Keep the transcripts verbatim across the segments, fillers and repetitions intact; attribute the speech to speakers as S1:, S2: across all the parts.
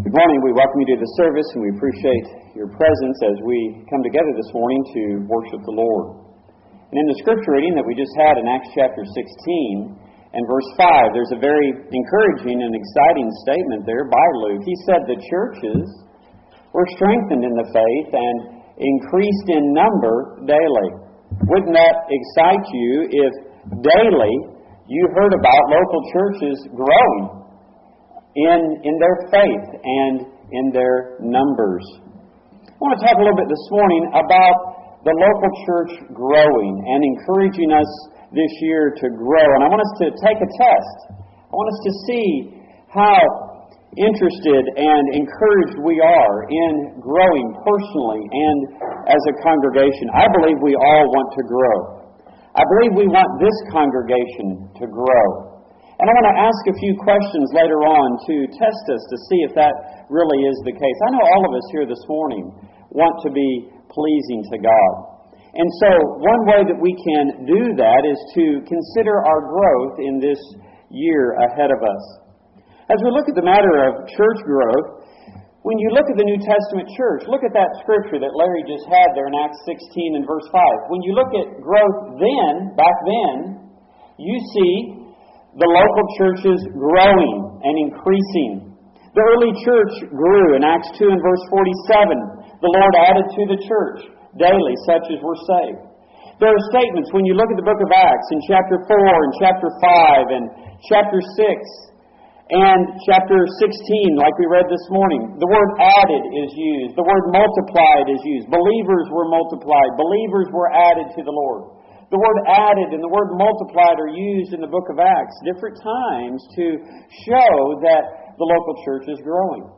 S1: Good morning. We welcome you to the service, and we appreciate your presence as we come together this morning to worship the Lord. And in the scripture reading that we just had in Acts chapter sixteen and verse five, there's a very encouraging and exciting statement there by Luke. He said the churches were strengthened in the faith and increased in number daily. Wouldn't that excite you if daily you heard about local churches growing in in their faith and in their numbers? I want to talk a little bit this morning about the local church growing and encouraging us this year to grow. And I want us to take a test. I want us to see how interested and encouraged we are in growing personally and as a congregation. I believe we all want to grow. I believe we want this congregation to grow. And I want to ask a few questions later on to test us to see if that really is the case. I know all of us here this morning want to be pleasing to God. And so one way that we can do that is to consider our growth in this year ahead of us. As we look at the matter of church growth, when you look at the New Testament church, look at that scripture that Larry just had there in Acts sixteen and verse five. When you look at growth then, back then, you see the local churches growing and increasing. The early church grew in Acts two and verse forty-seven. The Lord added to the church daily such as were saved. There are statements when you look at the book of Acts in chapter four and chapter five and chapter six and chapter sixteen, like we read this morning. The word added is used. The word multiplied is used. Believers were multiplied. Believers were added to the Lord. The word added and the word multiplied are used in the book of Acts different times to show that the local church is growing.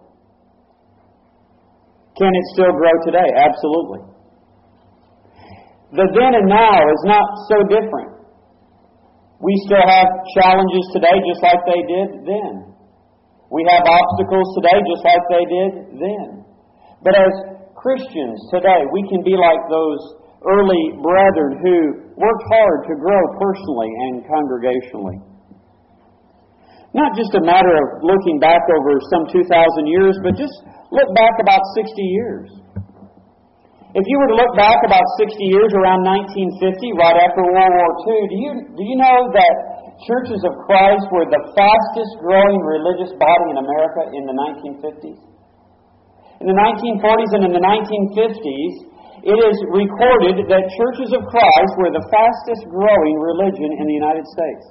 S1: Can it still grow today? Absolutely. The then and now is not so different. We still have challenges today just like they did then. We have obstacles today just like they did then. But as Christians today, we can be like those early brethren who worked hard to grow personally and congregationally. Not just a matter of looking back over some two thousand years, but just look back about sixty years. If you were to look back about sixty years, around nineteen fifty, right after World War Two, do you, do you know that Churches of Christ were the fastest growing religious body in America in the nineteen fifties? In the nineteen forties and in the nineteen fifties, it is recorded that Churches of Christ were the fastest growing religion in the United States.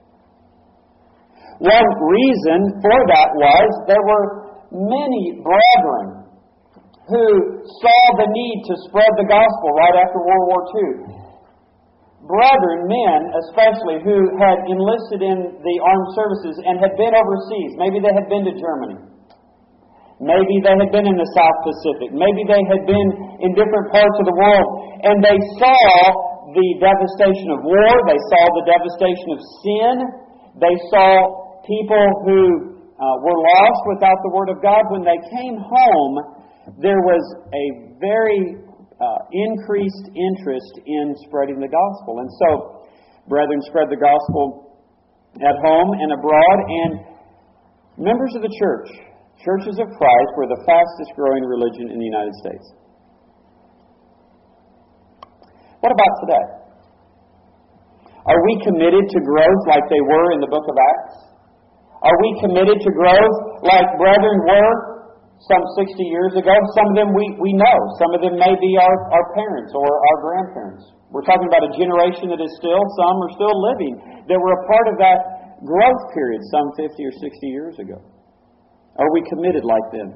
S1: One reason for that was there were many brethren who saw the need to spread the gospel right after World War Two. Brethren, men especially, who had enlisted in the armed services and had been overseas. Maybe they had been to Germany. Maybe they had been in the South Pacific. Maybe they had been in different parts of the world. And they saw the devastation of war. They saw the devastation of sin. They saw people who uh, were lost without the Word of God. When they came home, there was a very uh, increased interest in spreading the gospel. And so, brethren spread the gospel at home and abroad. And members of the church, Churches of Christ, were the fastest growing religion in the United States. What about today? Are we committed to growth like they were in the book of Acts? Are we committed to growth like brethren were some sixty years ago? Some of them we, we know. Some of them may be our, our parents or our grandparents. We're talking about a generation that is still, some are still living, that were a part of that growth period some fifty or sixty years ago. Are we committed like them?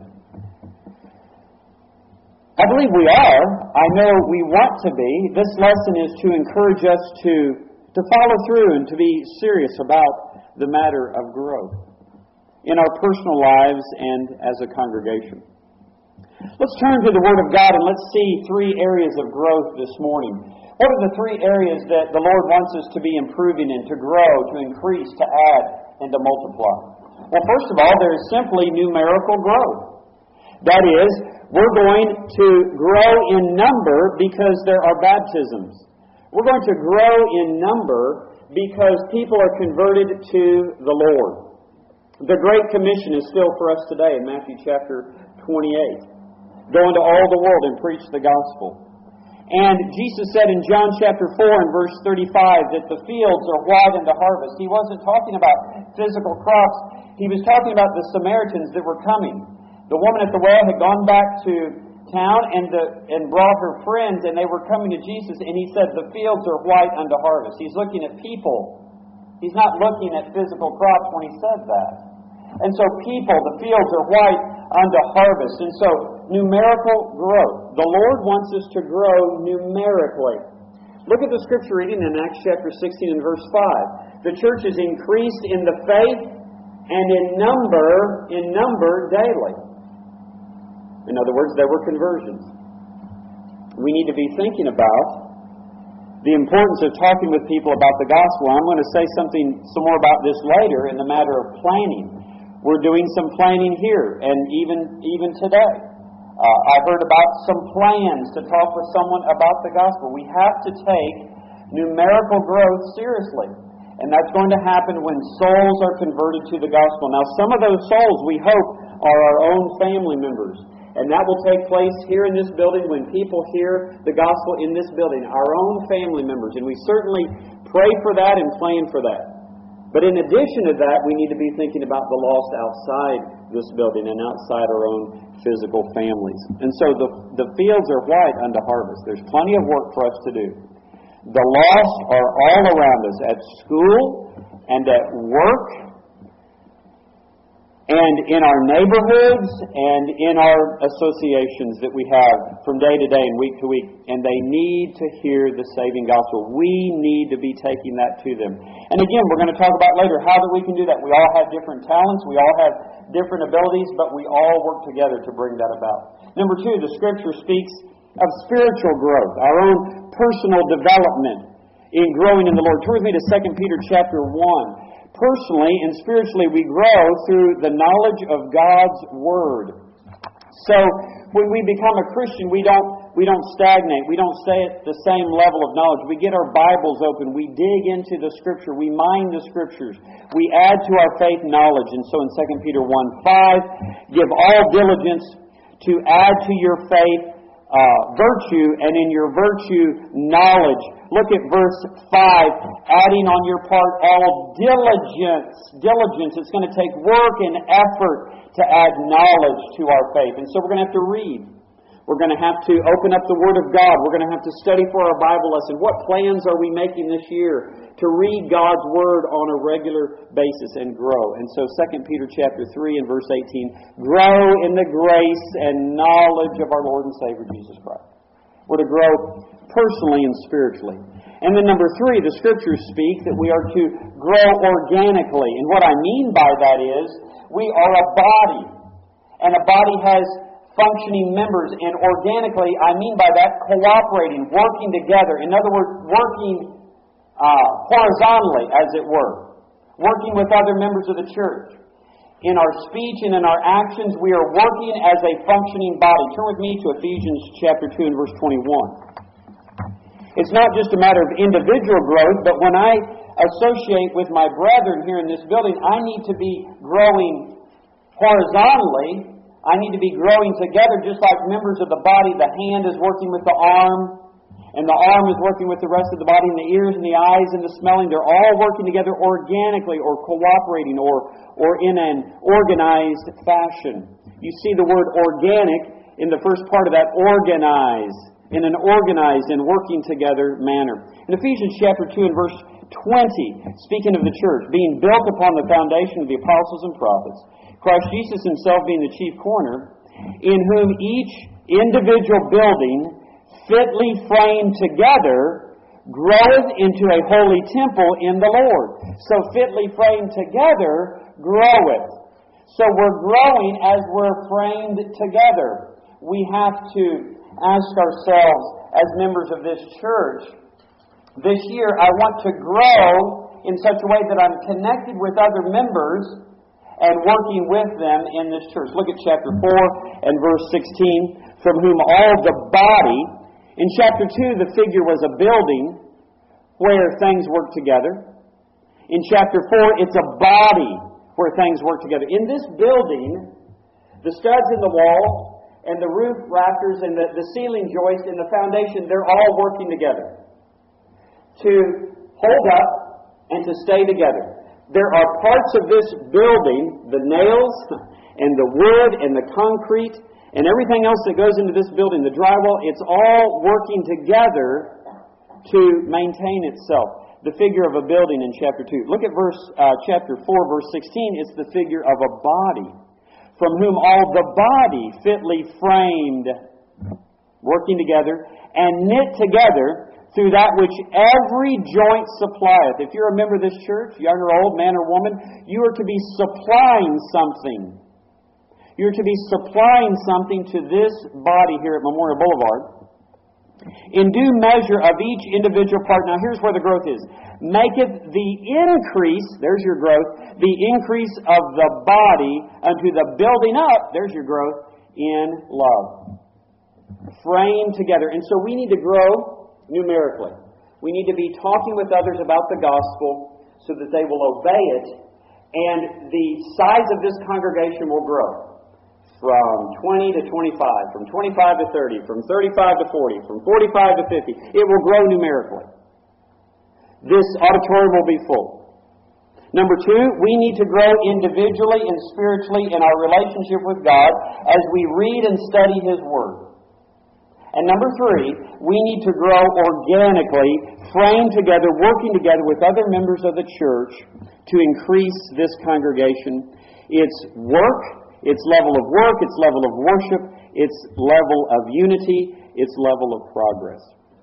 S1: I believe we are. I know we want to be. This lesson is to encourage us to, to follow through and to be serious about the matter of growth in our personal lives and as a congregation. Let's turn to the Word of God and let's see three areas of growth this morning. What are the three areas that the Lord wants us to be improving in, to grow, to increase, to add, and to multiply? Well, first of all, there is simply numerical growth. That is, we're going to grow in number because there are baptisms. We're going to grow in number because people are converted to the Lord. The Great Commission is still for us today in Matthew chapter twenty-eight. Go into all the world and preach the gospel. And Jesus said in John chapter four and verse thirty-five that the fields are white unto harvest. He wasn't talking about physical crops. He was talking about the Samaritans that were coming. The woman at the well had gone back to town and the, and brought her friends, and they were coming to Jesus, and He said the fields are white unto harvest. He's looking at people. He's not looking at physical crops when He said that. And so people, the fields are white unto harvest. And so numerical growth. The Lord wants us to grow numerically. Look at the scripture reading in Acts chapter sixteen and verse five. The church is increased in the faith and in number, in number daily. In other words, there were conversions. We need to be thinking about the importance of talking with people about the gospel. I'm going to say something some more about this later in the matter of planning. We're doing some planning here, and even even today. Uh, I heard about some plans to talk with someone about the gospel. We have to take numerical growth seriously, and that's going to happen when souls are converted to the gospel. Now, some of those souls, we hope, are our own family members. And that will take place here in this building when people hear the gospel in this building, our own family members. And we certainly pray for that and plan for that. But in addition to that, we need to be thinking about the lost outside this building and outside our own physical families. And so the, the fields are white unto harvest. There's plenty of work for us to do. The lost are all around us at school and at work, and in our neighborhoods, and in our associations that we have from day to day and week to week. And they need to hear the saving gospel. We need to be taking that to them. And again, we're going to talk about later how that we can do that. We all have different talents. We all have different abilities, but we all work together to bring that about. Number two, the Scripture speaks of spiritual growth, our own personal development in growing in the Lord. Turn with me to Second Peter chapter one. Personally and spiritually, we grow through the knowledge of God's Word. So, when we become a Christian, we don't we don't stagnate. We don't stay at the same level of knowledge. We get our Bibles open. We dig into the Scripture. We mine the Scriptures. We add to our faith knowledge. And so in Second Peter one five, give all diligence to add to your faith Uh, virtue, and in your virtue, knowledge. Look at verse five, adding on your part all diligence. Diligence. It's going to take work and effort to add knowledge to our faith. And so we're going to have to read. We're going to have to open up the Word of God. We're going to have to study for our Bible lesson. What plans are we making this year to read God's Word on a regular basis and grow? And so Second Peter chapter three and verse eighteen, grow in the grace and knowledge of our Lord and Savior Jesus Christ. We're to grow personally and spiritually. And then number three, the Scriptures speak that we are to grow organically. And what I mean by that is we are a body. And a body has functioning members, and organically, I mean by that cooperating, working together. In other words, working uh, horizontally, as it were. Working with other members of the church. In our speech and in our actions, we are working as a functioning body. Turn with me to Ephesians chapter two and verse twenty-one. It's not just a matter of individual growth, but when I associate with my brethren here in this building, I need to be growing horizontally. I need to be growing together just like members of the body. The hand is working with the arm, and the arm is working with the rest of the body, and the ears and the eyes and the smelling. They're all working together organically or cooperating or, or in an organized fashion. You see the word organic in the first part of that, organize, in an organized and working together manner. In Ephesians chapter two and verse twenty, speaking of the church, being built upon the foundation of the apostles and prophets, Christ Jesus Himself being the chief corner, in whom each individual building, fitly framed together, groweth into a holy temple in the Lord. So fitly framed together, groweth. So we're growing as we're framed together. We have to ask ourselves, as members of this church, this year I want to grow in such a way that I'm connected with other members and working with them in this church. Look at chapter four and verse sixteen, from whom all the body. In chapter two, the figure was a building where things work together. In chapter four, it's a body where things work together. In this building, the studs in the wall and the roof rafters and the, the ceiling joist and the foundation, they're all working together to hold up and to stay together. There are parts of this building, the nails and the wood and the concrete and everything else that goes into this building, the drywall, it's all working together to maintain itself. The figure of a building in chapter two. Look at verse uh, chapter four, verse sixteen. It's the figure of a body, from whom all the body fitly framed, working together, and knit together through that which every joint supplieth. If you're a member of this church, young or old, man or woman, you are to be supplying something. You're to be supplying something to this body here at Memorial Boulevard. In due measure of each individual part. Now here's where the growth is. Maketh the increase, there's your growth, the increase of the body unto the building up, there's your growth, in love. Framed together. And so we need to grow numerically. We need to be talking with others about the gospel so that they will obey it, and the size of this congregation will grow. From twenty to twenty-five, from twenty-five to thirty, from thirty-five to forty, from forty-five to fifty. It will grow numerically. This auditorium will be full. Number two, we need to grow individually and spiritually in our relationship with God as we read and study His Word. And number three, we need to grow organically, framed together, working together with other members of the church to increase this congregation, its work, its level of work, its level of worship, its level of unity, its level of progress.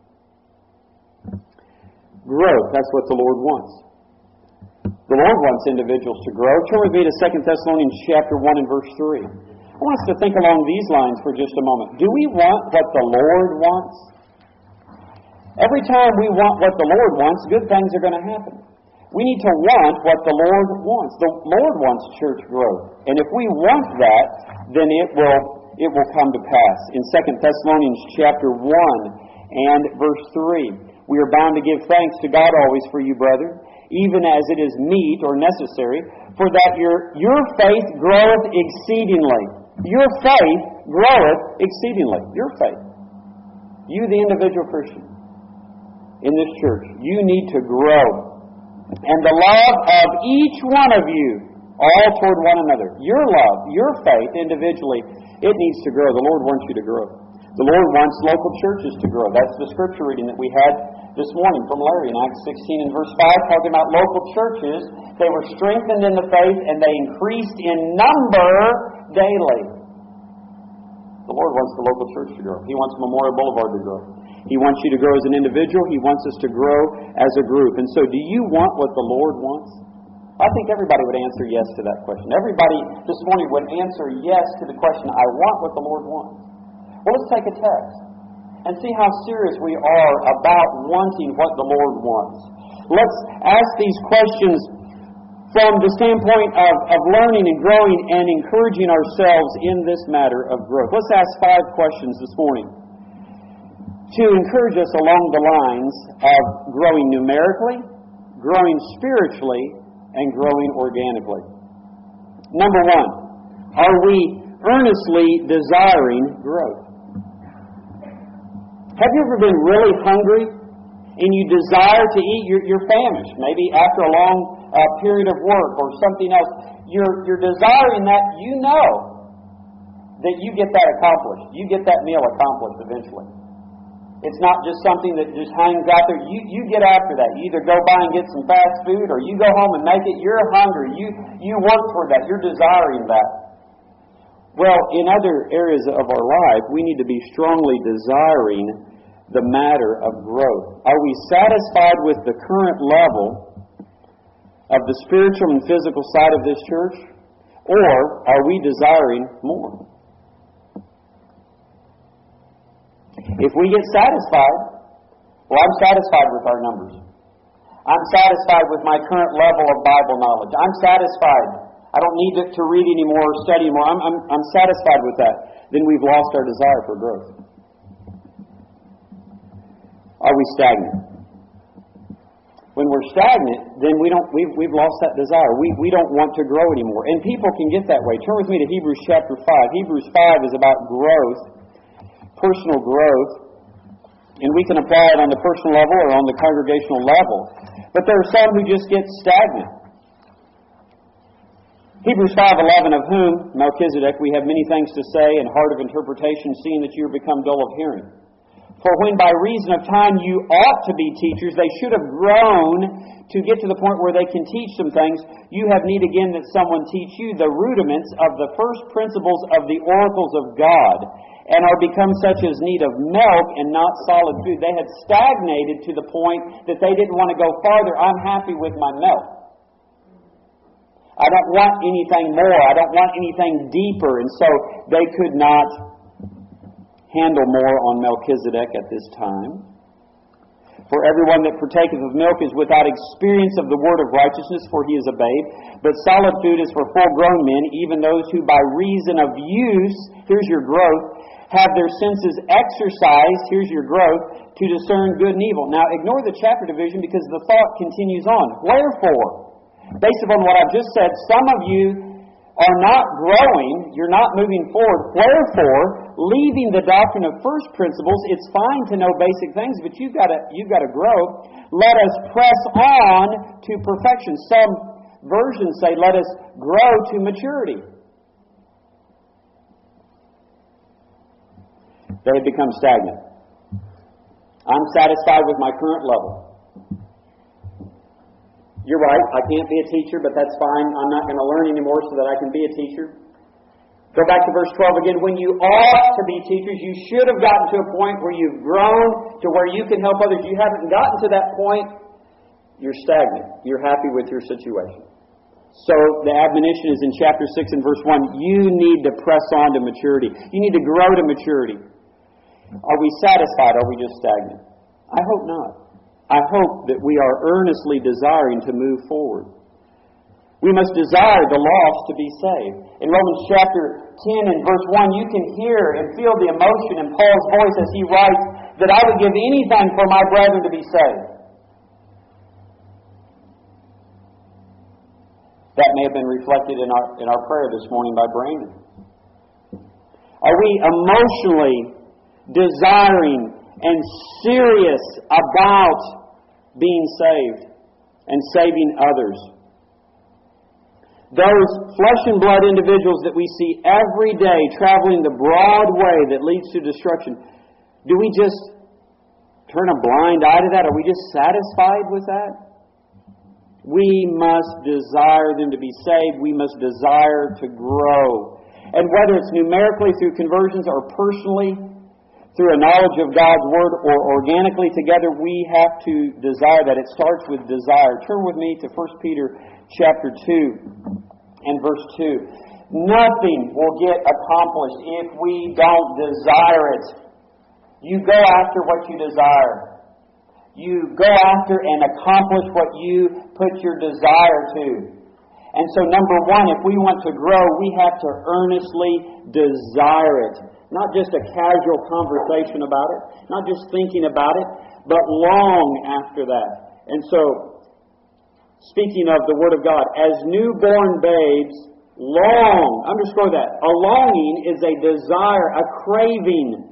S1: Growth, that's what the Lord wants. The Lord wants individuals to grow. Turn with me to Second Thessalonians chapter one and verse three. I want us to think along these lines for just a moment. Do we want what the Lord wants? Every time we want what the Lord wants, good things are going to happen. We need to want what the Lord wants. The Lord wants church growth. And if we want that, then it will it will come to pass. In Second Thessalonians chapter one and verse three, we are bound to give thanks to God always for you, brethren, even as it is meet or necessary, for that your your faith groweth exceedingly. Your faith groweth exceedingly. Your faith. You, the individual Christian in this church, you need to grow. And the love of each one of you, all toward one another. Your love, your faith individually, it needs to grow. The Lord wants you to grow. The Lord wants local churches to grow. That's the scripture reading that we had this morning from Larry in Acts sixteen and verse five, talking about local churches. They were strengthened in the faith and they increased in number daily. The Lord wants the local church to grow. He wants Memorial Boulevard to grow. He wants you to grow as an individual. He wants us to grow as a group. And so do you want what the Lord wants? I think everybody would answer yes to that question. Everybody this morning would answer yes to the question, I want what the Lord wants. Well, let's take a text and see how serious we are about wanting what the Lord wants. Let's ask these questions from the standpoint of, of learning and growing and encouraging ourselves in this matter of growth. Let's ask five questions this morning to encourage us along the lines of growing numerically, growing spiritually, and growing organically. Number one, are we earnestly desiring growth? Have you ever been really hungry and you desire to eat? You're, you're famished, maybe after a long uh, period of work or something else. You're, you're desiring that. You know that you get that accomplished. You get that meal accomplished eventually. It's not just something that just hangs out there. You you get after that. You either go by and get some fast food or you go home and make it. You're hungry. You, you work toward that. You're desiring that. Well, in other areas of our life, we need to be strongly desiring the matter of growth. Are we satisfied with the current level of the spiritual and physical side of this church? Or are we desiring more? If we get satisfied, well, I'm satisfied with our numbers. I'm satisfied with my current level of Bible knowledge. I'm satisfied. I don't need to, to read anymore or study anymore. I'm, I'm, I'm satisfied with that. Then we've lost our desire for growth. Are we stagnant? When we're stagnant, then we don't, we've, we've lost that desire. We, we don't want to grow anymore. And people can get that way. Turn with me to Hebrews chapter five. Hebrews five is about growth, personal growth. And we can apply it on the personal level or on the congregational level. But there are some who just get stagnant. Hebrews five eleven, of whom, Melchizedek, we have many things to say and hard of interpretation, seeing that you have become dull of hearing. For when by reason of time you ought to be teachers, they should have grown to get to the point where they can teach some things. You have need again that someone teach you the rudiments of the first principles of the oracles of God, and are become such as need of milk and not solid food. They had stagnated to the point that they didn't want to go farther. I'm happy with my milk. I don't want anything more. I don't want anything deeper. And so they could not handle more on Melchizedek at this time. For everyone that partaketh of milk is without experience of the word of righteousness, for he is a babe. But solid food is for full-grown men, even those who by reason of use, here's your growth, have their senses exercised, here's your growth, to discern good and evil. Now, ignore the chapter division because the thought continues on. Wherefore, based upon what I've just said, some of you are not growing, you're not moving forward. Wherefore, leaving the doctrine of first principles, it's fine to know basic things, but you've got to you've got to grow. Let us press on to perfection. Some versions say, let us grow to maturity. They have become stagnant. I'm satisfied with my current level. You're right, I can't be a teacher, but that's fine. I'm not going to learn anymore so that I can be a teacher. Go back to verse twelve again. When you ought to be teachers, you should have gotten to a point where you've grown to where you can help others. You haven't gotten to that point, you're stagnant. You're happy with your situation. So the admonition is in chapter six and verse one. You need to press on to maturity. You need to grow to maturity. Are we satisfied? Are we just stagnant? I hope not. I hope that we are earnestly desiring to move forward. We must desire the lost to be saved. In Romans chapter ten and verse one, you can hear and feel the emotion in Paul's voice as he writes that I would give anything for my brethren to be saved. That may have been reflected in our, in our prayer this morning by Brandon. Are we emotionally desiring and serious about being saved and saving others? Those flesh and blood individuals that we see every day traveling the broad way that leads to destruction, do we just turn a blind eye to that? Are we just satisfied with that? We must desire them to be saved. We must desire to grow. And whether it's numerically through conversions or personally through a knowledge of God's Word or organically together, we have to desire that. It starts with desire. Turn with me to First Peter chapter two and verse two. Nothing will get accomplished if we don't desire it. You go after what you desire. You go after and accomplish what you put your desire to. And so number one, if we want to grow, we have to earnestly desire it. Not just a casual conversation about it, not just thinking about it, but long after that. And so, speaking of the Word of God, as newborn babes, long, underscore that, a longing is a desire, a craving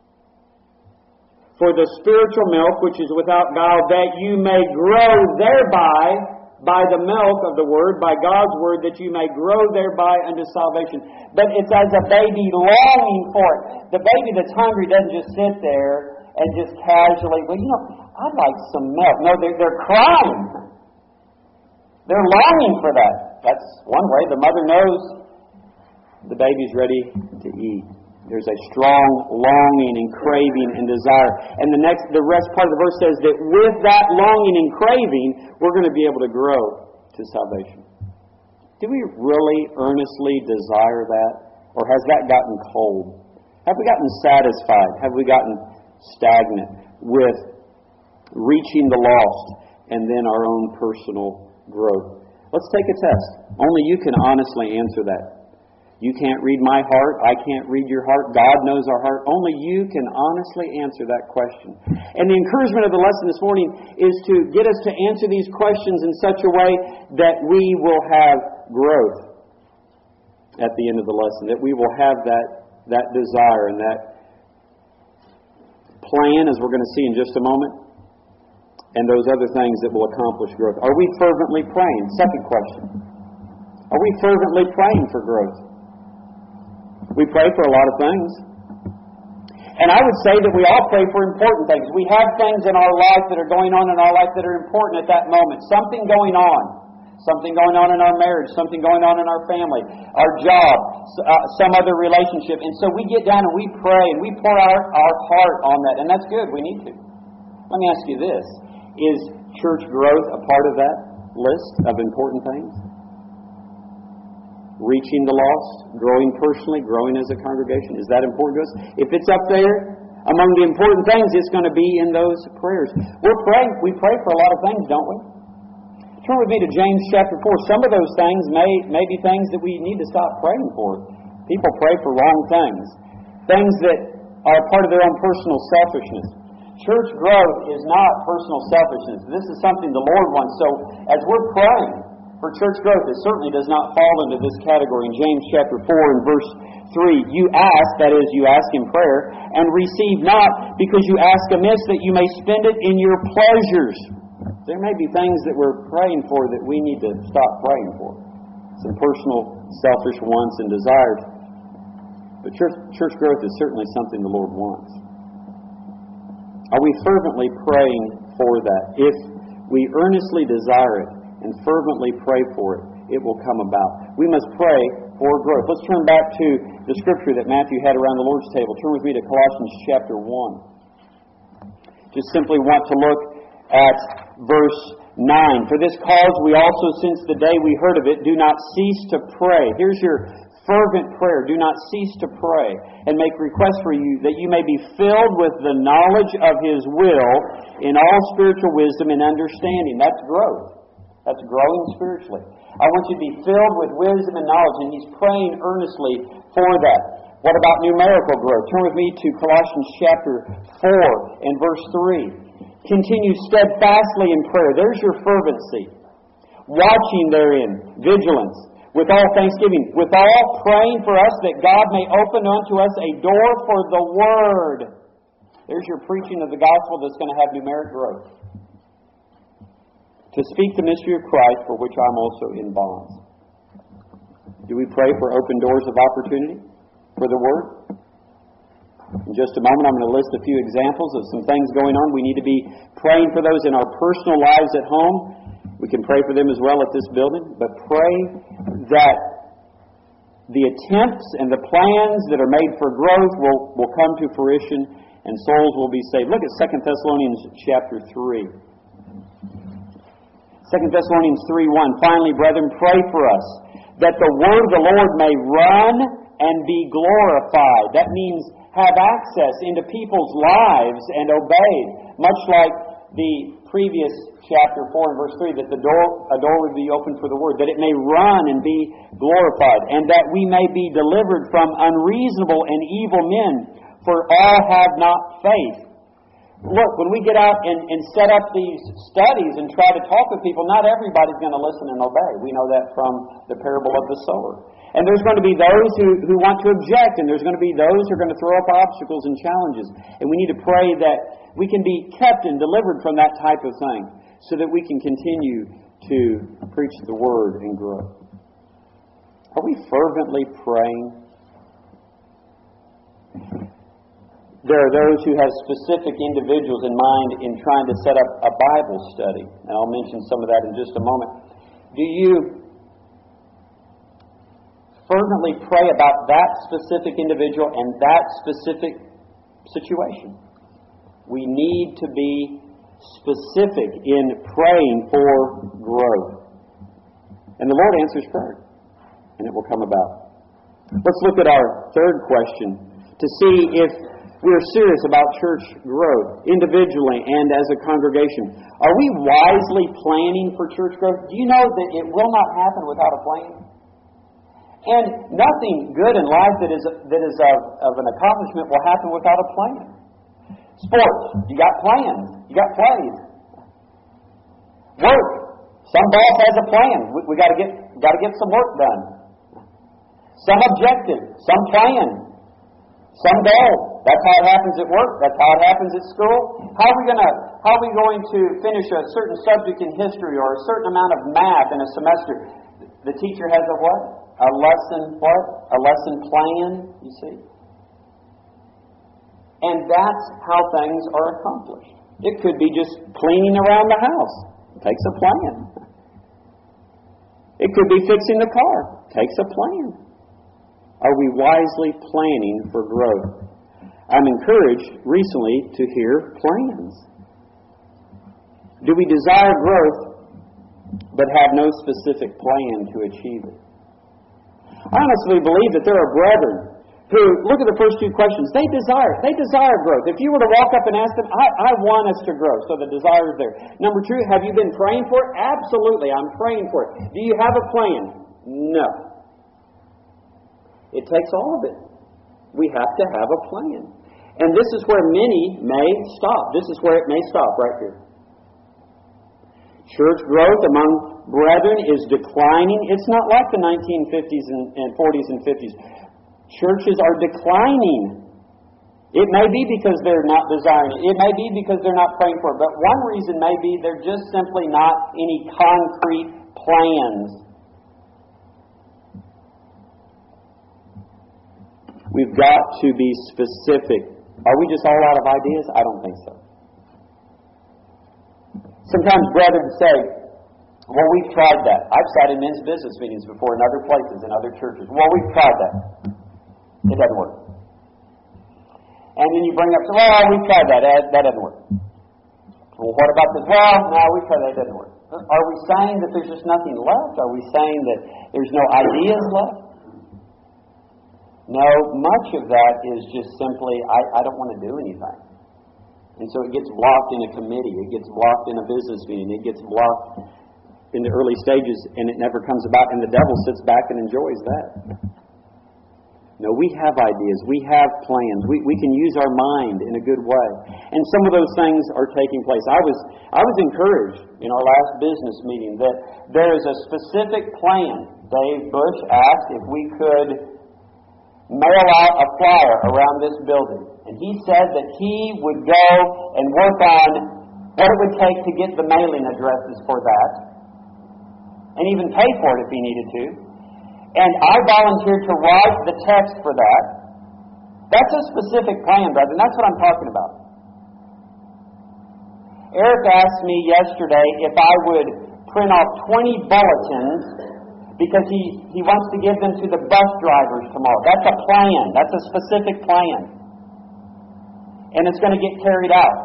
S1: for the spiritual milk which is without guile, that you may grow thereby, by the milk of the Word, by God's Word, that you may grow thereby unto salvation. But it's as a baby longing for it. The baby that's hungry doesn't just sit there and just casually, well, you know, I'd like some milk. No, they're, they're crying. They're longing for that. That's one way. The mother knows the baby's ready to eat. There's a strong longing and craving and desire. And the next, the rest part of the verse says that with that longing and craving, we're going to be able to grow to salvation. Do we really earnestly desire that? Or has that gotten cold? Have we gotten satisfied? Have we gotten stagnant with reaching the lost and then our own personal growth? Let's take a test. Only you can honestly answer that. You can't read my heart. I can't read your heart. God knows our heart. Only you can honestly answer that question. And the encouragement of the lesson this morning is to get us to answer these questions in such a way that we will have growth at the end of the lesson, that we will have that, that desire and that plan, as we're going to see in just a moment, and those other things that will accomplish growth. Are we fervently praying? Second question. Are we fervently praying for growth? We pray for a lot of things. And I would say that we all pray for important things. We have things in our life that are going on in our life that are important at that moment. Something going on. Something going on in our marriage. Something going on in our family. Our job. Uh, some other relationship. And so we get down and we pray and we pour our, our heart on that. And that's good. We need to. Let me ask you this. Is church growth a part of that list of important things? Reaching the lost, growing personally, growing as a congregation. Is that important to us? If it's up there, among the important things, it's going to be in those prayers. We're praying. We pray for a lot of things, don't we? Turn with me to James chapter four. Some of those things may, may be things that we need to stop praying for. People pray for wrong things. Things that are part of their own personal selfishness. Church growth is not personal selfishness. This is something the Lord wants. So as we're praying for church growth, it certainly does not fall into this category. In James chapter four and verse three, you ask, that is, you ask in prayer, and receive not, because you ask amiss, that you may spend it in your pleasures. There may be things that we're praying for that we need to stop praying for. Some personal, selfish wants and desires. But church, church growth is certainly something the Lord wants. Are we fervently praying for that? If we earnestly desire it, and fervently pray for it, it will come about. We must pray for growth. Let's turn back to the scripture that Matthew had around the Lord's table. Turn with me to Colossians chapter one. Just simply want to look at verse nine. For this cause we also, since the day we heard of it, do not cease to pray. Here's your fervent prayer. Do not cease to pray and make requests for you, that you may be filled with the knowledge of His will in all spiritual wisdom and understanding. That's growth. That's growing spiritually. I want you to be filled with wisdom and knowledge, and he's praying earnestly for that. What about numerical growth? Turn with me to Colossians chapter four and verse three. Continue steadfastly in prayer. There's your fervency. Watching therein, vigilance, with all thanksgiving, with all praying for us that God may open unto us a door for the Word. There's your preaching of the gospel that's going to have numeric growth. To speak the mystery of Christ, for which I'm also in bonds. Do we pray for open doors of opportunity for the Word? In just a moment, I'm going to list a few examples of some things going on. We need to be praying for those in our personal lives at home. We can pray for them as well at this building. But pray that the attempts and the plans that are made for growth will, will come to fruition and souls will be saved. Look at Second Thessalonians chapter three. Second Thessalonians three one. Finally, brethren, pray for us, that the word of the Lord may run and be glorified. That means have access into people's lives and obeyed. Much like the previous chapter four and verse three, that the door, a door would be opened for the word, that it may run and be glorified, and that we may be delivered from unreasonable and evil men, for all have not faith. Look, when we get out and, and set up these studies and try to talk with people, not everybody's going to listen and obey. We know that from the parable of the sower. And there's going to be those who, who want to object, and there's going to be those who are going to throw up obstacles and challenges. And we need to pray that we can be kept and delivered from that type of thing, so that we can continue to preach the Word and grow. Are we fervently praying? There are those who have specific individuals in mind in trying to set up a Bible study. And I'll mention some of that in just a moment. Do you fervently pray about that specific individual and that specific situation? We need to be specific in praying for growth. And the Lord answers prayer, and it will come about. Let's look at our third question to see if we're serious about church growth, individually and as a congregation. Are we wisely planning for church growth? Do you know that it will not happen without a plan? And nothing good in life that is that is of, of an accomplishment will happen without a plan. Sports, you got plans, you got plays. Work, some boss has a plan. We, we got to get got to get some work done. Some objective, some plan, some goal. That's how it happens at work. That's how it happens at school. How are we going to how are we going to finish a certain subject in history or a certain amount of math in a semester? The teacher has a what? A lesson what? A lesson plan, you see? And that's how things are accomplished. It could be just cleaning around the house. It takes a plan. It could be fixing the car. It takes a plan. Are we wisely planning for growth? I'm encouraged recently to hear plans. Do we desire growth but have no specific plan to achieve it? I honestly believe that there are brethren who, look at the first two questions, they desire, they desire growth. If you were to walk up and ask them, I, I want us to grow, so the desire is there. Number two, have you been praying for it? Absolutely, I'm praying for it. Do you have a plan? No. It takes all of it. We have to have a plan. And this is where many may stop. This is where it may stop right here. Church growth among brethren is declining. It's not like the nineteen fifties and, and forties and fifties. Churches are declining. It may be because they're not desiring it. It may be because they're not praying for it. But one reason may be they're just simply not any concrete plans. We've got to be specific. Are we just all out of ideas? I don't think so. Sometimes brethren say, well, we've tried that. I've sat in men's business meetings before in other places, in other churches. Well, we've tried that. It doesn't work. And then you bring up, well, we've tried that. That doesn't work. Well, what about this? Well, no, we've tried that. It doesn't work. Are we saying that there's just nothing left? Are we saying that there's no ideas left? No, much of that is just simply, I, I don't want to do anything. And so it gets blocked in a committee. It gets blocked in a business meeting. It gets blocked in the early stages, and it never comes about, and the devil sits back and enjoys that. No, we have ideas. We have plans. We, we can use our mind in a good way. And some of those things are taking place. I was, I was encouraged in our last business meeting that there is a specific plan. Dave Bush asked if we could mail out a flyer around this building. And he said that he would go and work on what it would take to get the mailing addresses for that, and even pay for it if he needed to. And I volunteered to write the text for that. That's a specific plan, brother, and that's what I'm talking about. Eric asked me yesterday if I would print off twenty bulletins because he, he wants to give them to the bus drivers tomorrow. That's a plan. That's a specific plan. And it's going to get carried out.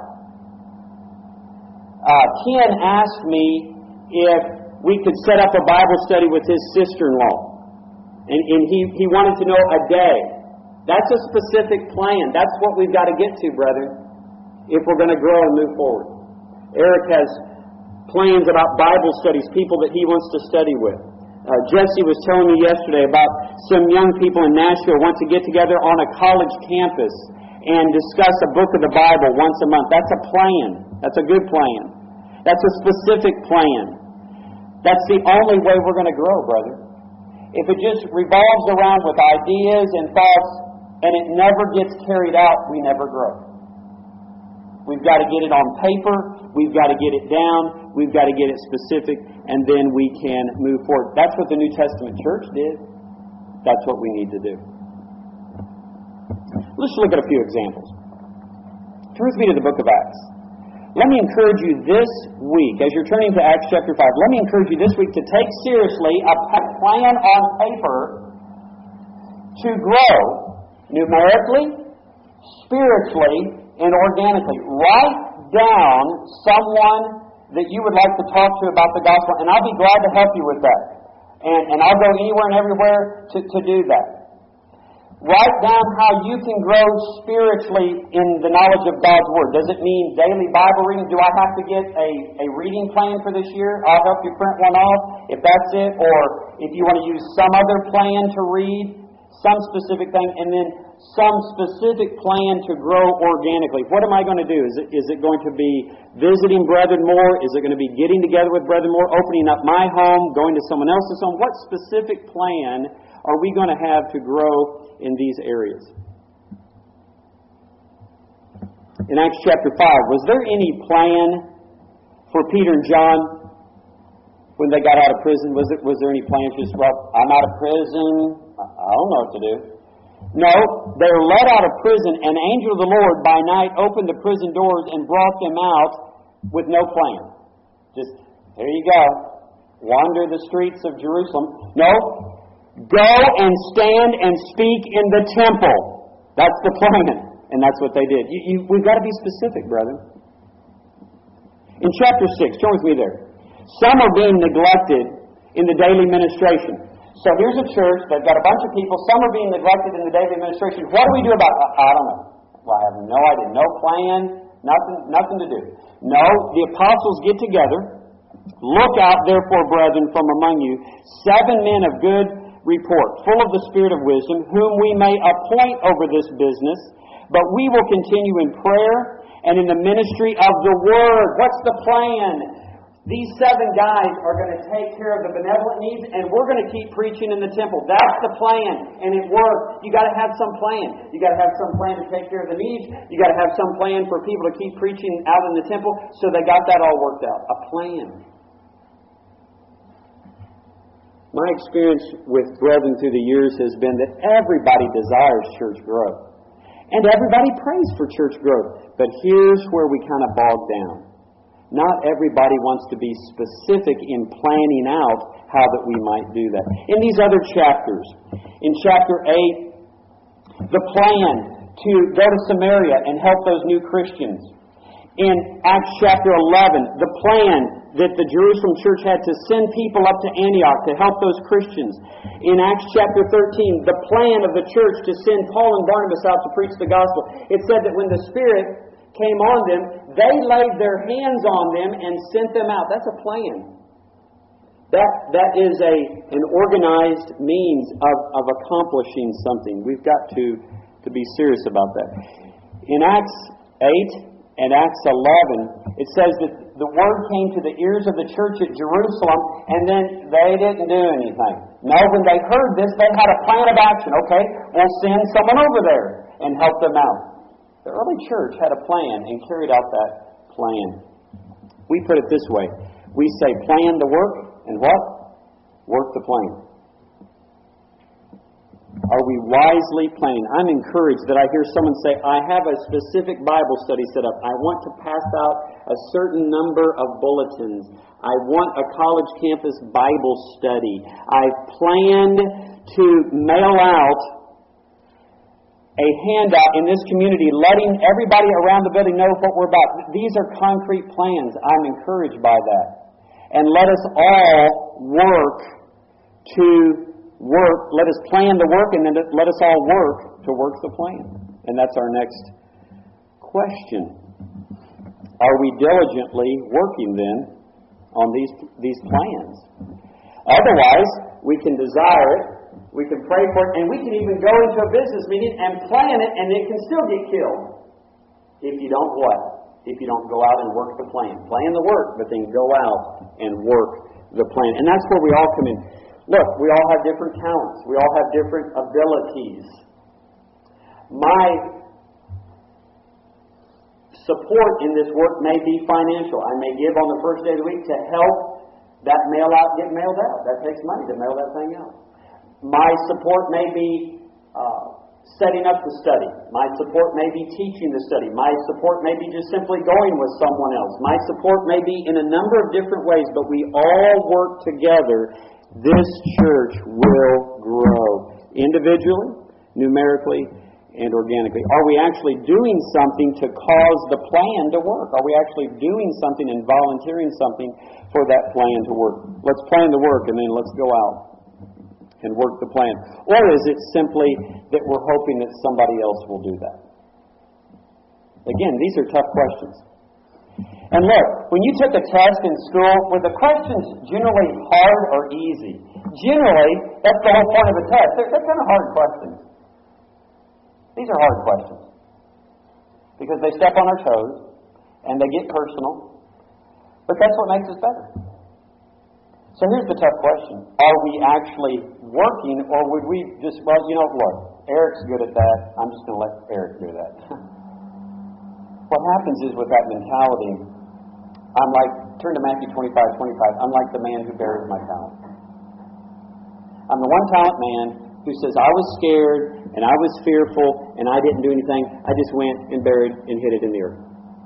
S1: Uh, Ken asked me if we could set up a Bible study with his sister-in-law. And, and he, he wanted to know a day. That's a specific plan. That's what we've got to get to, brethren, if we're going to grow and move forward. Eric has plans about Bible studies, people that he wants to study with. Uh, Jesse was telling me yesterday about some young people in Nashville want to get together on a college campus and discuss a book of the Bible once a month. That's a plan. That's a good plan. That's a specific plan. That's the only way we're going to grow, brother. If it just revolves around with ideas and thoughts and it never gets carried out, we never grow. We've got to get it on paper. We've got to get it down. We've got to get it specific, and then we can move forward. That's what the New Testament church did. That's what we need to do. Let's look at a few examples. Turn with me to the book of Acts. Let me encourage you this week, as you're turning to Acts chapter five, let me encourage you this week to take seriously a plan on paper to grow numerically, spiritually, and organically. Write down someone that you would like to talk to about the gospel, and I'll be glad to help you with that. And, and I'll go anywhere and everywhere to, to do that. Write down how you can grow spiritually in the knowledge of God's Word. Does it mean daily Bible reading? Do I have to get a, a reading plan for this year? I'll help you print one off if that's it. Or if you want to use some other plan to read, some specific thing, and then some specific plan to grow organically. What am I going to do? Is it, is it going to be visiting brethren more? Is it going to be getting together with brethren more? Opening up my home? Going to someone else's home? What specific plan are we going to have to grow in these areas? In Acts chapter five, was there any plan for Peter and John when they got out of prison? Was it, was there any plan? Just, well, I'm out of prison. I don't know what to do. No, they were let out of prison. An angel of the Lord by night opened the prison doors and brought them out with no plan. Just, here you go. Wander the streets of Jerusalem. No, go and stand and speak in the temple. That's the plan. And that's what they did. You, you, we've got to be specific, brethren. In chapter six, turn with me there. Some are being neglected in the daily ministration. So here's a church that's got a bunch of people. Some are being neglected in the daily administration. What do we do about it? I don't know. Well, I have no idea. No plan. Nothing, nothing to do. No, the apostles get together. Look out, therefore, brethren, from among you, seven men of good report, full of the spirit of wisdom, whom we may appoint over this business. But we will continue in prayer and in the ministry of the Word. What's the plan? These seven guys are going to take care of the benevolent needs, and we're going to keep preaching in the temple. That's the plan, and it worked. You got to have some plan. You got to have some plan to take care of the needs. You got to have some plan for people to keep preaching out in the temple. So they got that all worked out. A plan. My experience with brethren through the years has been that everybody desires church growth. And everybody prays for church growth. But here's where we kind of bog down. Not everybody wants to be specific in planning out how that we might do that. In these other chapters, in chapter eight, the plan to go to Samaria and help those new Christians. In Acts chapter eleven, the plan that the Jerusalem church had to send people up to Antioch to help those Christians. In Acts chapter thirteen, the plan of the church to send Paul and Barnabas out to preach the gospel. It said that when the Spirit came on them, they laid their hands on them and sent them out. That's a plan. That that is a an organized means of, of accomplishing something. We've got to, to be serious about that. In Acts eight and Acts eleven, it says that the word came to the ears of the church at Jerusalem, and then they didn't do anything. No, when they heard this, they had a plan of action. Okay, we'll send someone over there and help them out. The early church had a plan and carried out that plan. We put it this way. We say plan the work, and what? Work the plan. Are we wisely planning? I'm encouraged that I hear someone say, I have a specific Bible study set up. I want to pass out a certain number of bulletins. I want a college campus Bible study. I've planned to mail out a handout in this community, letting everybody around the building know what we're about. These are concrete plans. I'm encouraged by that. And let us all work to work. Let us plan the work, and then let us all work to work the plan. And that's our next question. Are we diligently working then on these these plans? Otherwise, we can desire it. We can pray for it, and we can even go into a business meeting and plan it, and it can still get killed. If you don't what? If you don't go out and work the plan. Plan the work, but then go out and work the plan. And that's where we all come in. Look, we all have different talents. We all have different abilities. My support in this work may be financial. I may give on the first day of the week to help that mail out get mailed out. That takes money to mail that thing out. My support may be uh, setting up the study. My support may be teaching the study. My support may be just simply going with someone else. My support may be in a number of different ways, but we all work together. This church will grow individually, numerically, and organically. Are we actually doing something to cause the plan to work? Are we actually doing something and volunteering something for that plan to work? Let's plan the work, and then let's go out. and work the plan? Or is it simply that we're hoping that somebody else will do that? Again, these are tough questions. And look, when you took a test in school, were the questions generally hard or easy? Generally, that's the whole point of a test. They're, they're kind of hard questions. These are hard questions. Because they step on our toes, and they get personal. But that's what makes us better. So here's the tough question. Are we actually working, or would we just, well, you know, look, Eric's good at that. I'm just going to let Eric do that. What happens is with that mentality, I'm like, turn to Matthew twenty-five twenty-five, I'm like the man who buried my talent. I'm the one talent man who says, I was scared, and I was fearful, and I didn't do anything. I just went and buried and hid it in the earth.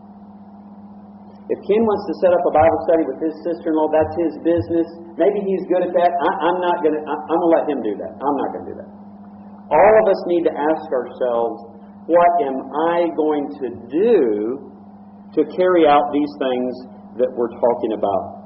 S1: If Ken wants to set up a Bible study with his sister-in-law, that's his business. Maybe he's good at that. I, I'm not going to, I'm going to let him do that. I'm not going to do that. All of us need to ask ourselves, what am I going to do to carry out these things that we're talking about?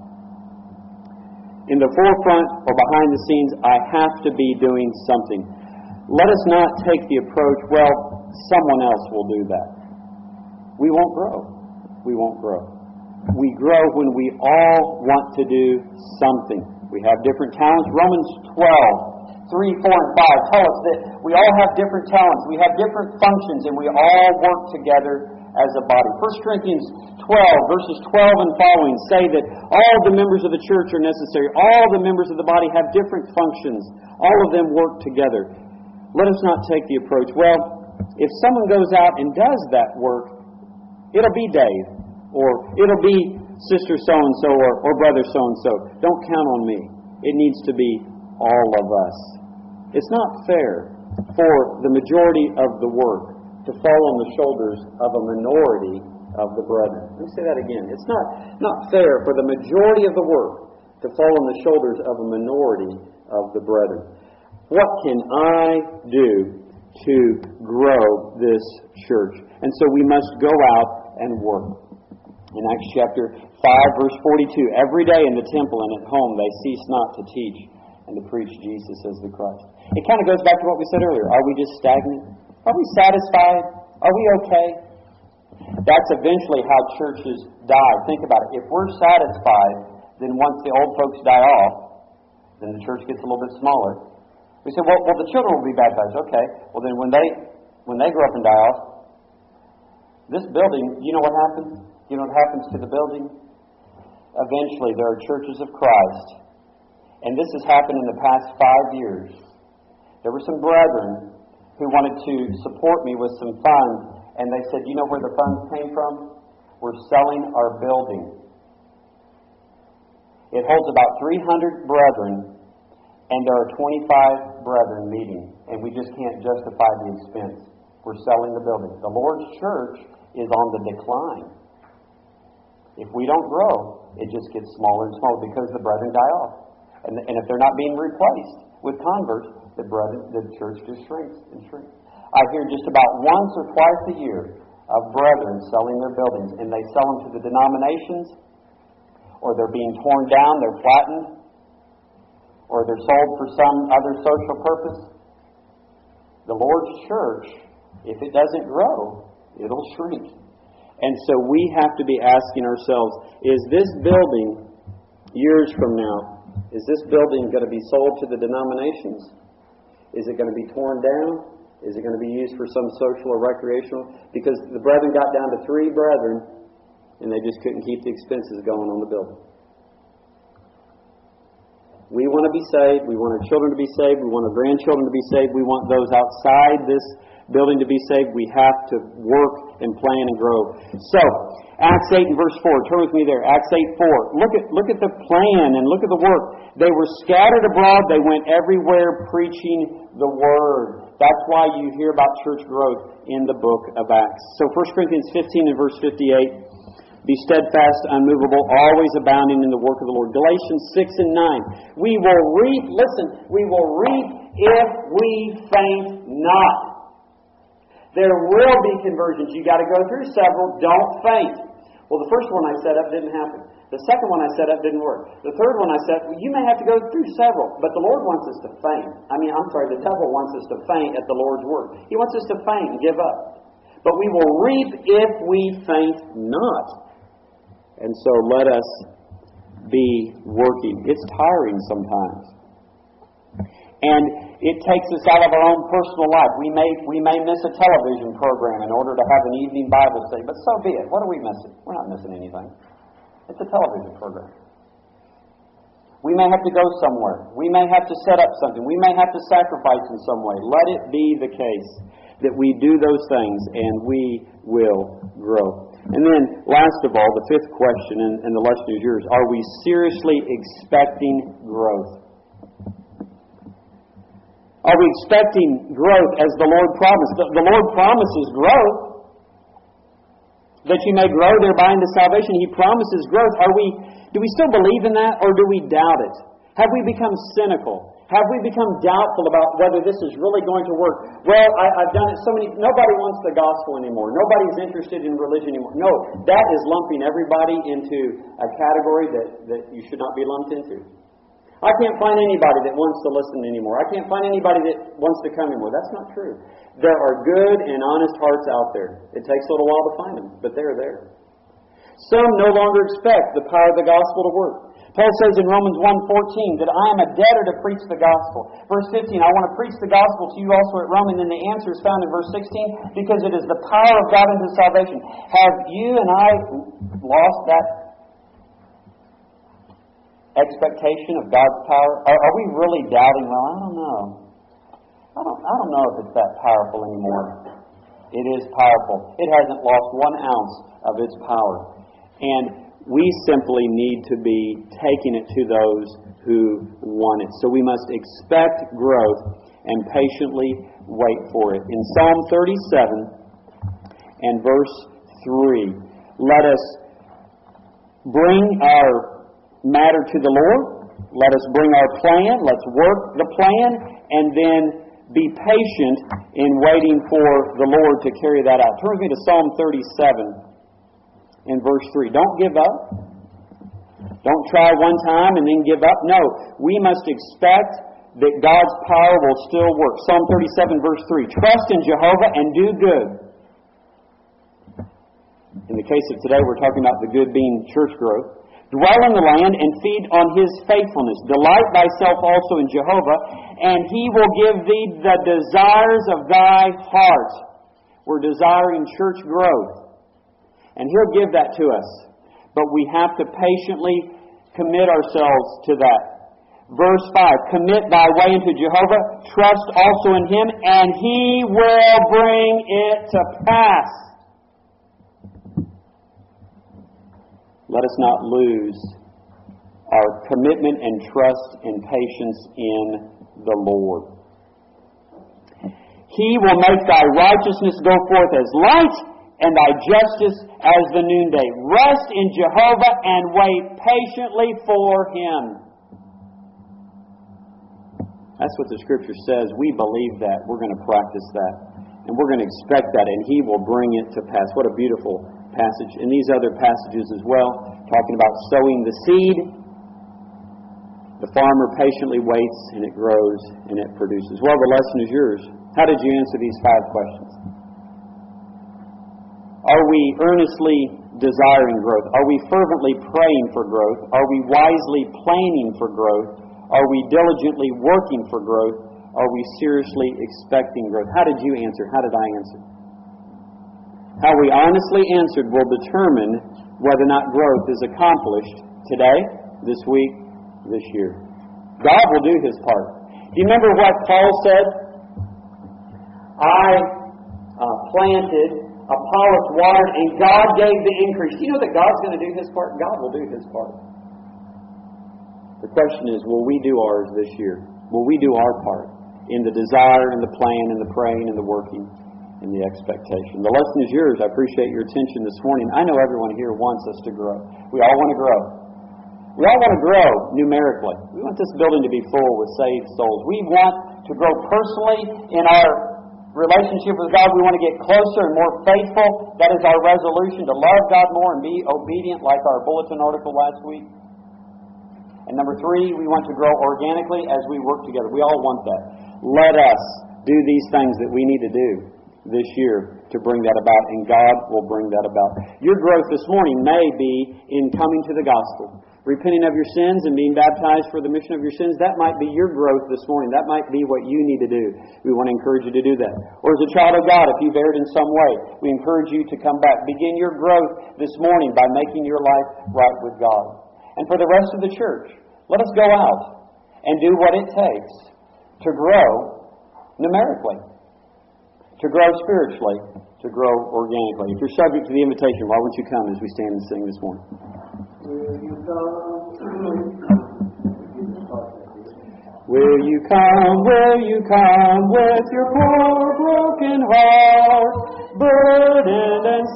S1: In the forefront or behind the scenes, I have to be doing something. Let us not take the approach, well, someone else will do that. We won't grow. We won't grow. We grow when we all want to do something. We have different talents. Romans twelve, three, four, and five tell us that we all have different talents. We have different functions, and we all work together as a body. First Corinthians twelve, verses twelve and following say that all the members of the church are necessary. All the members of the body have different functions. All of them work together. Let us not take the approach, well, if someone goes out and does that work, it'll be Dave, or it'll be sister so-and-so, or, or brother so-and-so. Don't count on me. It needs to be all of us. It's not fair for the majority of the work to fall on the shoulders of a minority of the brethren. Let me say that again. It's not, not fair for the majority of the work to fall on the shoulders of a minority of the brethren. What can I do to grow this church? And so we must go out and work. In Acts chapter five, verse forty-two, every day in the temple and at home they cease not to teach and to preach Jesus as the Christ. It kind of goes back to what we said earlier. Are we just stagnant? Are we satisfied? Are we okay? That's eventually how churches die. Think about it. If we're satisfied, then once the old folks die off, then the church gets a little bit smaller. We say, well, well, the children will be baptized. Okay. Well, then when they when they grow up and die off, this building, you know what happens? You know what happens to the building? Eventually, there are churches of Christ. And this has happened in the past five years. There were some brethren who wanted to support me with some funds, and they said, you know where the funds came from? We're selling our building. It holds about three hundred brethren, and there are twenty-five brethren meeting, and we just can't justify the expense. We're selling the building. The Lord's church is on the decline. If we don't grow, it just gets smaller and smaller because the brethren die off. And, and if they're not being replaced with converts, the brethren, the church just shrinks and shrinks. I hear just about once or twice a year of brethren selling their buildings, and they sell them to the denominations, or they're being torn down, they're flattened, or they're sold for some other social purpose. The Lord's church, if it doesn't grow, it'll shrink. And so we have to be asking ourselves, is this building, years from now, is this building going to be sold to the denominations? Is it going to be torn down? Is it going to be used for some social or recreational? Because the brethren got down to three brethren, and they just couldn't keep the expenses going on the building. We want to be saved. We want our children to be saved. We want our grandchildren to be saved. We want those outside this building to be saved. We have to work and plan and grow. So, Acts eight and verse four. Turn with me there. Acts eight four. Look at look at the plan and look at the work. They were scattered abroad. They went everywhere preaching the Word. That's why you hear about church growth in the book of Acts. So First Corinthians fifteen and verse fifty-eight. Be steadfast, unmovable, always abounding in the work of the Lord. Galatians six and nine. We will reap, listen, we will reap if we faint not. There will be conversions. You've got to go through several. Don't faint. Well, the first one I set up didn't happen. The second one I set up didn't work. The third one I said, well, you may have to go through several, but the Lord wants us to faint. I mean, I'm sorry, the devil wants us to faint at the Lord's word. He wants us to faint and give up. But we will reap if we faint not. And so let us be working. It's tiring sometimes. And it takes us out of our own personal life. We may we may miss a television program in order to have an evening Bible study, but so be it. What are we missing? We're not missing anything. It's a television program. We may have to go somewhere. We may have to set up something. We may have to sacrifice in some way. Let it be the case that we do those things and we will grow. And then, last of all, the fifth question, and, and the lesson is yours. Are we seriously expecting growth? Are we expecting growth as the Lord promised? The, the Lord promises growth, that you may grow thereby into salvation. He promises growth. Are we? Do we still believe in that, or do we doubt it? Have we become cynical? Have we become doubtful about whether this is really going to work? Well, I, I've done it so many... Nobody wants the gospel anymore. Nobody's interested in religion anymore. No, that is lumping everybody into a category that, that you should not be lumped into. I can't find anybody that wants to listen anymore. I can't find anybody that wants to come anymore. That's not true. There are good and honest hearts out there. It takes a little while to find them, but they're there. Some no longer expect the power of the gospel to work. Paul says in Romans one fourteen that I am a debtor to preach the gospel. Verse fifteen, I want to preach the gospel to you also at Rome. And then the answer is found in verse sixteen, because it is the power of God unto salvation. Have you and I lost that expectation of God's power? Are, are we really doubting, well, I don't know. I don't, I don't know if it's that powerful anymore. It is powerful. It hasn't lost one ounce of its power. And we simply need to be taking it to those who want it. So we must expect growth and patiently wait for it. In Psalm thirty-seven and verse three, let us bring our matter to the Lord. Let us bring our plan. Let's work the plan, and then be patient in waiting for the Lord to carry that out. Turn with me to Psalm thirty-seven. In verse three, don't give up. Don't try one time and then give up. No, we must expect that God's power will still work. Psalm thirty-seven, verse three, trust in Jehovah and do good. In the case of today, we're talking about the good being church growth. Dwell in the land and feed on His faithfulness. Delight thyself also in Jehovah, and He will give thee the desires of thy heart. We're desiring church growth. And He'll give that to us. But we have to patiently commit ourselves to that. Verse five, commit thy way unto Jehovah, trust also in Him, and He will bring it to pass. Let us not lose our commitment and trust and patience in the Lord. He will make thy righteousness go forth as light, and thy justice as the noonday. Rest in Jehovah and wait patiently for Him. That's what the Scripture says. We believe that. We're going to practice that. And we're going to expect that, and He will bring it to pass. What a beautiful passage. And these other passages as well, talking about sowing the seed. The farmer patiently waits, and it grows, and it produces. Well, the lesson is yours. How did you answer these five questions? Are we earnestly desiring growth? Are we fervently praying for growth? Are we wisely planning for growth? Are we diligently working for growth? Are we seriously expecting growth? How did you answer? How did I answer? How we honestly answered will determine whether or not growth is accomplished today, this week, this year. God will do His part. Do you remember what Paul said? I uh, planted, Apollos watered, and God gave the increase. Do you know that God's going to do His part? God will do His part. The question is, will we do ours this year? Will we do our part in the desire and the plan and the praying and the working and the expectation? The lesson is yours. I appreciate your attention this morning. I know everyone here wants us to grow. We all want to grow. We all want to grow numerically. We want this building to be full with saved souls. We want to grow personally in our relationship with God. We want to get closer and more faithful. That is our resolution, to love God more and be obedient, like our bulletin article last week. And number three, we want to grow organically as we work together. We all want that. Let us do these things that we need to do this year to bring that about, and God will bring that about. Your growth this morning may be in coming to the gospel, repenting of your sins and being baptized for the remission of your sins. That might be your growth this morning. That might be what you need to do. We want to encourage you to do that. Or as a child of God, if you've erred in some way, we encourage you to come back. Begin your growth this morning by making your life right with God. And for the rest of the church, let us go out and do what it takes to grow numerically, to grow spiritually, to grow organically. If you're subject to the invitation, why won't you come as we stand and sing this morning?
S2: Will you come?
S1: Will you come, will you come with your poor broken heart, burdened and